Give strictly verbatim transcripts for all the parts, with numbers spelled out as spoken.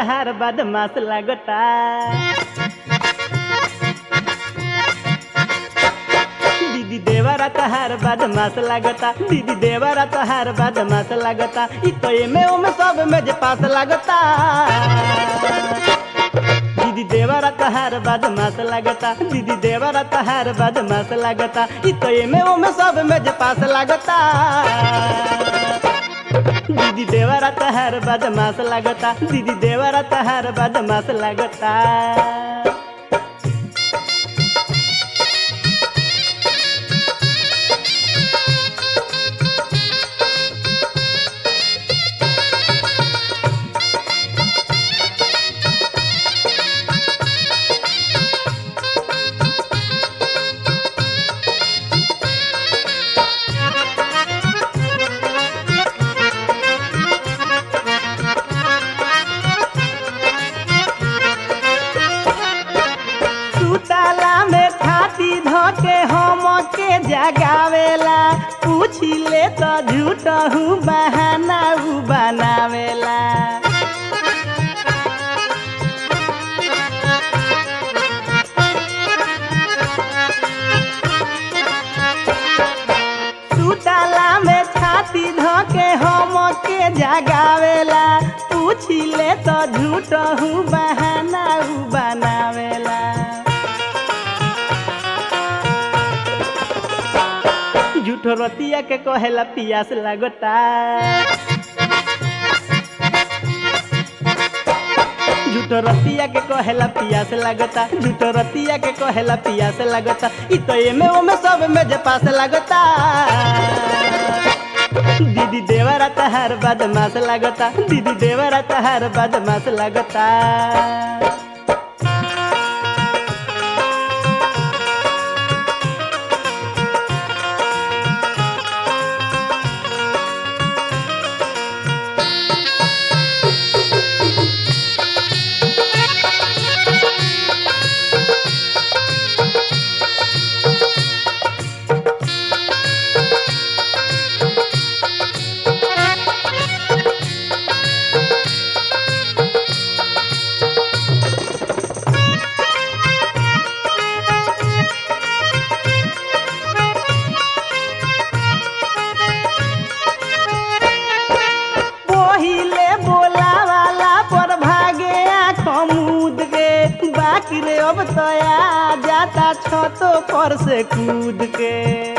तहार बदमाश लागता। दीदी देवरा तहार बदमाश लागता, दीदी देवरा तहार बदमाश लागता। इ तो एमे ओमे सब में जे पास लागता। दीदी देवरा तहार बदमाश लागता, दीदी देवरा तहार बदमाश लागता। इ तो एमे ओमे सब में जे पास लागता। दीदी देवरा तहार बदमाश लागता, दीदी देवरा तहार बदमाश लागता। सुताला में छाती धके हम के जगावेला, पूछी ले तो झूठ हूँ बहाना उ बनावेला। सुताला में छाती धके हम के जगावेला, पूछी ले तो झूठ हूँ बहाना उ बनावेला। झूठो रतिया के कहेला पियास लागता। झूठो रतिया के कहेला पियास लागता, झूठो रतिया के कहेला पियास लागता। इ तो एमे ओमे सब में जे पास लागता। दीदी देवरा तहार बदमाश लागता, दीदी देवरा तहार बदमाश लागता। रे अब तो आ जाता छतों पर से कूद के।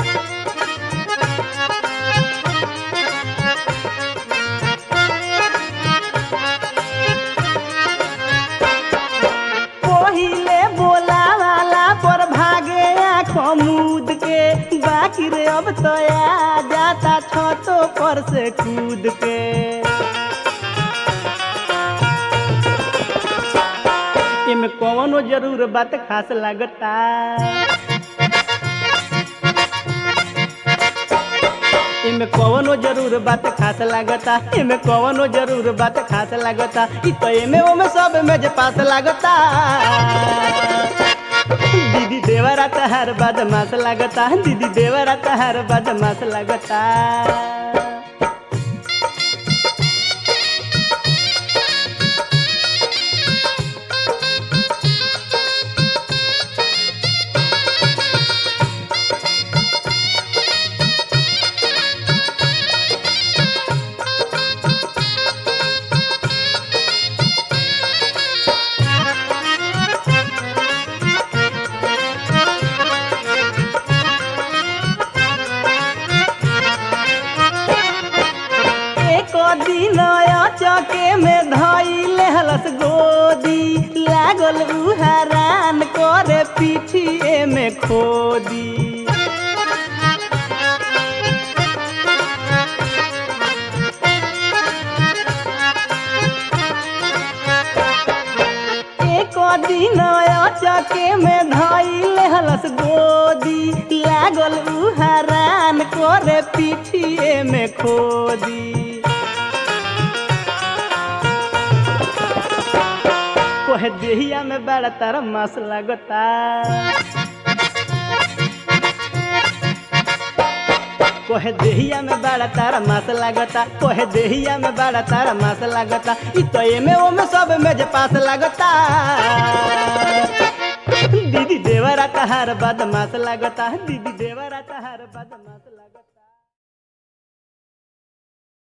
पहिले बोला वाला पर भागे आँखों मूद के, बाकी रे अब तो आ जाता छतों पर से कूद के। एमे कौनो जरूर बात खास लागता। एमे कौनो जरूर बात खास लागता, एमे कौनो जरूर बात खास लागता। इ तो एमे ओमे सब में जे पास लागता। दीदी देवरा तहार बदमाश लागता, दीदी देवरा तहार बदमाश लागता। दिन चके में धइले हलस गोदी, लागल उ हैरान करे पीठिए में खोदी। एक दिन चके में धइले हलस गोदी, लागल उ हैरान करे पीठिए में खोदी। कोहे देहिया में बड़ा तारा मास लागता। कोहे देहिया में बड़ा तारा मास लागता कोहे देहिया में बड़ा तारा मास लागता इ तो एमे ओमे सब में जे पास लागता दीदी देवरा तहार बदमाश लागता दीदी देवरा तहार बदमाश लागता।